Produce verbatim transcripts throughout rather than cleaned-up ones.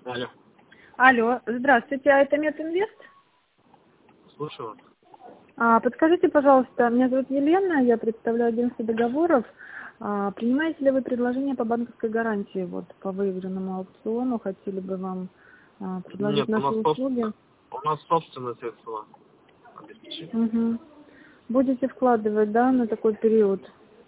Алло. Алло, здравствуйте, а это Мединвест? Слушаю вас. А, подскажите, пожалуйста, меня зовут Елена, я представляю агентство договоров. А, принимаете ли вы предложение по банковской гарантии, вот по выигранному аукциону? Хотели бы вам а, предложить Нет, у наши нас, услуги? у нас собственные средства обеспечения. Угу. Будете вкладывать, да, на такой период?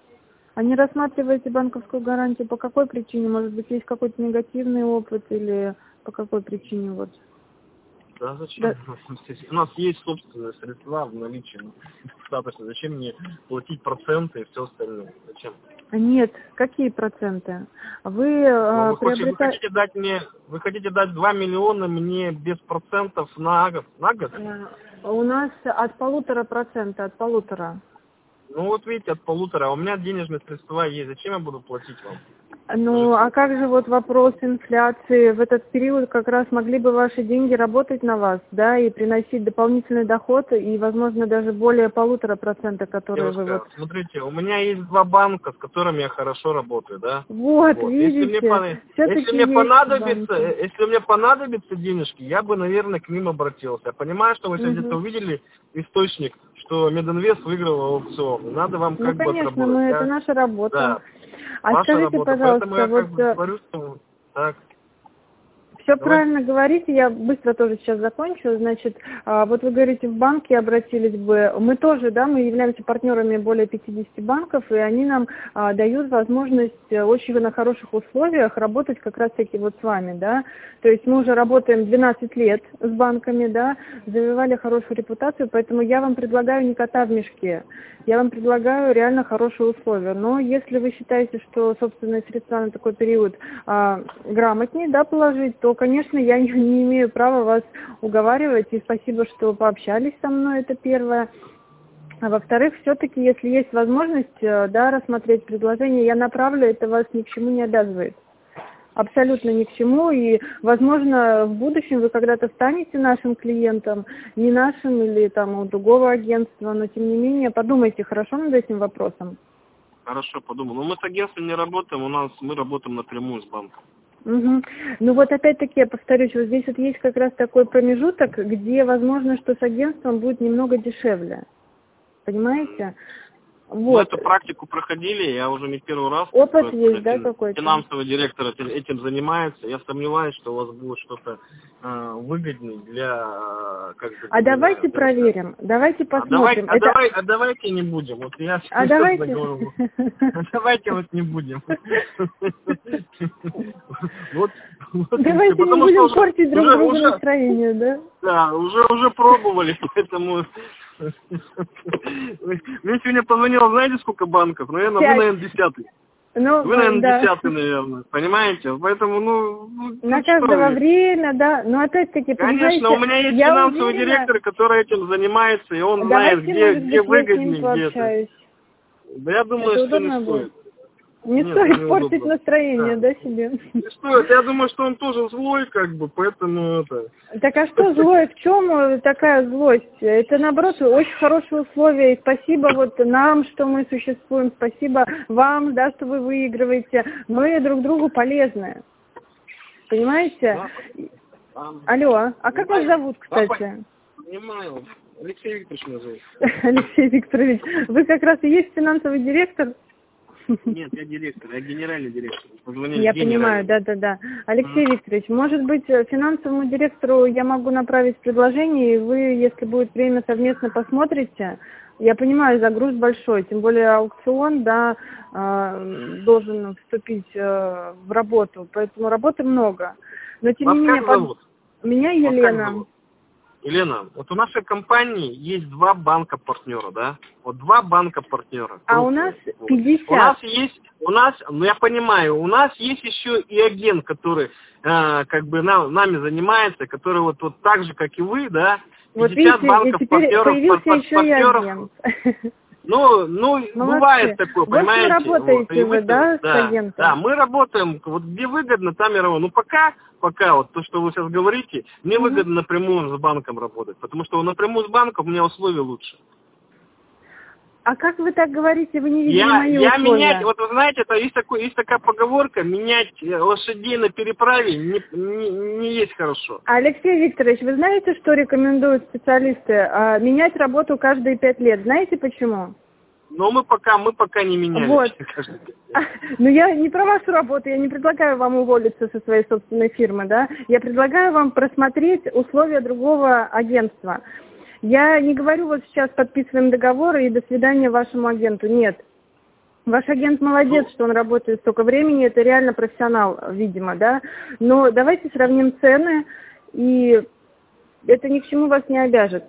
А не рассматриваете банковскую гарантию по какой причине? Может быть, есть какой-то негативный опыт или по какой причине? Вот? Да, зачем? Да. У нас есть собственные средства в наличии. Достаточно. Зачем мне платить проценты и все остальное? Зачем? Нет, какие проценты? Вы Ну, э, вы, хотите, вы приобретаете... хотите дать мне, вы хотите дать два миллиона мне без процентов на год? На год? У нас от полутора процента, от полутора. Ну вот видите, от полутора. А у меня денежные средства есть. Зачем я буду платить вам? Ну, а как же вот вопрос инфляции? В этот период как раз могли бы ваши деньги работать на вас, да, и приносить дополнительный доход, и, возможно, даже более полутора процента, которые вы Девушка, вот... смотрите, у меня есть два банка, с которыми я хорошо работаю, да? Вот, Вот. Если мне, видите, пон- если все-таки мне есть понадобится, банки. если мне понадобятся денежки, я бы, наверное, к ним обратился. Я понимаю, что вы сегодня где-то Мгм. увидели источник, что Мединвест выиграл аукцион. Надо вам Ну, как бы конечно, мы, отработать. это Я, наша работа. да, А ваша скажите, работа. Поэтому пожалуйста, я как вот бы э, говорю, что так, все давайте. правильно говорите, я быстро тоже сейчас закончу. Значит, а, вот вы говорите, в банки обратились бы. Мы тоже, да, мы являемся партнерами более пятидесяти банков, и они нам а, дают возможность э, очень на хороших условиях работать как раз-таки вот с вами, да. То есть мы уже работаем двенадцать лет с банками, да, завоевали хорошую репутацию, поэтому я вам предлагаю не кота в мешке. Я вам предлагаю реально хорошие условия. Но если вы считаете, что собственные средства на такой период а, грамотнее, да, положить, то, конечно, я не, не имею права вас уговаривать. И спасибо, что пообщались со мной, это первое. А во-вторых, все-таки, если есть возможность, э, да, рассмотреть предложение, я направлю, это вас ни к чему не обязывает. Абсолютно ни к чему, и, возможно, в будущем вы когда-то станете нашим клиентом, не нашим или там у другого агентства, но тем не менее подумайте хорошо над этим вопросом. Хорошо, подумал. Но мы с агентством не работаем, у нас мы работаем напрямую с банком. Угу. Ну вот опять-таки я повторюсь, вот здесь вот есть как раз такой промежуток, где возможно, что с агентством будет немного дешевле. Понимаете? Мы Вот. эту практику проходили, я уже не первый раз, Опыт как есть, да, фин- какой-то? финансовый директор этим, этим занимается. Я сомневаюсь, что у вас будет что-то э, выгоднее для, э, как бы, А не знаю, давайте для участия. проверим, давайте А давай, посмотрим. а Это... давай, а давайте не будем. Вот я А серьезно давайте... говорю. А давайте вот не будем. Вот, вот и все. Давайте не Потому что будем уже, портить друг уже, другу уже, настроение, да? да, уже, уже пробовали, поэтому... Вы мне сегодня позвонило, знаете, сколько банков? Наверное, вы, Пять. наверное, десятый. Ну, Вы, м, наверное, да. десятый, наверное. Понимаете? Поэтому, ну, ну На тут что каждого вы? время, да. Но опять-таки, Конечно, у понимаете, меня есть я финансовый уверена, директор, который этим занимается, и он знает, давайте, где, может где быть, я с ним выгоднее, где это. пообщаюсь. Да я думаю, Это что не удобно будет? стоит. Не Нет, стоит портить неудобно. настроение, Да. да, себе? Не стоит. Я думаю, что он тоже злой, как бы, поэтому это... Так а что злое? В чем такая злость? Это, наоборот, очень хорошие условия. И спасибо вот нам, что мы существуем. Спасибо вам, да, что вы выигрываете. Мы друг другу полезны. Понимаете? Да, Алло, а как вас понимаю. зовут, Да, кстати? понимаю. Алексей Викторович меня зовут. Алексей Викторович, вы как раз и есть финансовый директор? Нет, я директор, я генеральный директор. Позвонили Я понимаю, генеральному. да-да-да. Алексей Викторович, может быть, финансовому директору я могу направить предложение, и вы, если будет время, совместно посмотрите. Я понимаю, загруз большой, тем более аукцион, да, э, должен вступить э, в работу, поэтому работы много. Но тем Вас не менее, как под... зовут? меня Вас как Елена. зовут? Елена, вот у нашей компании есть два банка-партнера, да? Вот два банка-партнера. А у нас крупные. Вот. пятьдесят. У нас есть, у нас, ну я понимаю, у нас есть еще и агент, который э, как бы на, нами занимается, который вот, вот так же, как и вы, да, Вот пятьдесят видите, и теперь банков-партнеров, появился пар- еще и партнеров. агент. Ну, ну, бывает Молодцы. такое, В общем, понимаете? Вот. И работаете вы, вы, да, с да, да, агентом? мы работаем, вот где выгодно, там и работаем. Ну, пока, пока, вот то, что вы сейчас говорите, мне Угу. выгодно напрямую с банком работать, потому что напрямую с банком у меня условия лучше. А как вы так говорите, вы не видели я, мои я условия? менять, вот вы знаете, это есть, такой, есть такая поговорка, менять лошадей на переправе не, не, не есть хорошо. Алексей Викторович, вы знаете, что рекомендуют специалисты? А, менять работу каждые пять лет. Знаете почему? Но мы пока, мы пока не меняли. Вот. Но я не про вашу работу, я не предлагаю вам уволиться со своей собственной фирмы, да? Я предлагаю вам просмотреть условия другого агентства. Я не говорю вот сейчас подписываем договор и до свидания вашему агенту. Нет. Ваш агент молодец, что он работает столько времени, это реально профессионал, видимо, да? Но давайте сравним цены, и это ни к чему вас не обяжет.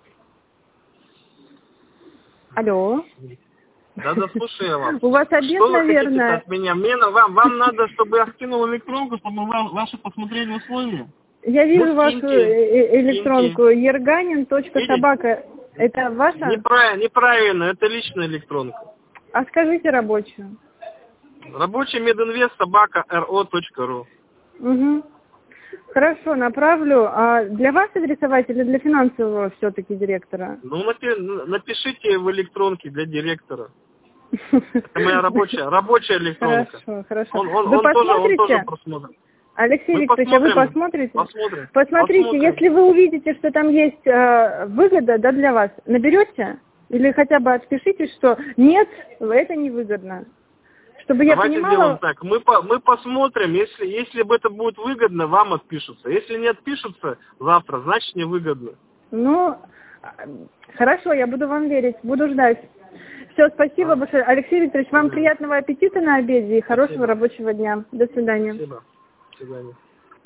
Алло. Да, да, слушаю я вас. У вас обед, что вы наверное... хотите от меня? Мне, вам, вам надо, чтобы я скинул электронку, чтобы вы ваши посмотрели условия? Я вижу ну, вашу скиньте, электронку. ерганин точка собака. Это ваша? Неправильно, неправильно, это личная электронка. А скажите рабочую. Рабочий мединвест собака эр о точка ру. Угу. Хорошо, направлю. А для вас адресовать или для финансового все-таки директора? Ну, напи напишите в электронке для директора. Это моя рабочая, рабочая электронка. Хорошо, хорошо. Он, он, вы он, тоже, он тоже посмотрите? просмотрит. Алексей Мы Викторович, а вы посмотрим. посмотрите? Посмотрим. Посмотрите, Посмотрим. если вы увидите, что там есть э, выгода, да, для вас, наберете? Или хотя бы отпишитесь, что нет, это невыгодно. Чтобы я Давайте понимала... сделаем так. Мы, по, мы посмотрим, если, если бы это будет выгодно, вам отпишутся. Если не отпишутся завтра, значит невыгодно. Ну, хорошо, я буду вам верить, буду ждать. Все, спасибо а. большое. Алексей Викторович, вам приятного аппетита на обеде и хорошего спасибо. Рабочего дня. До свидания. Спасибо. До свидания.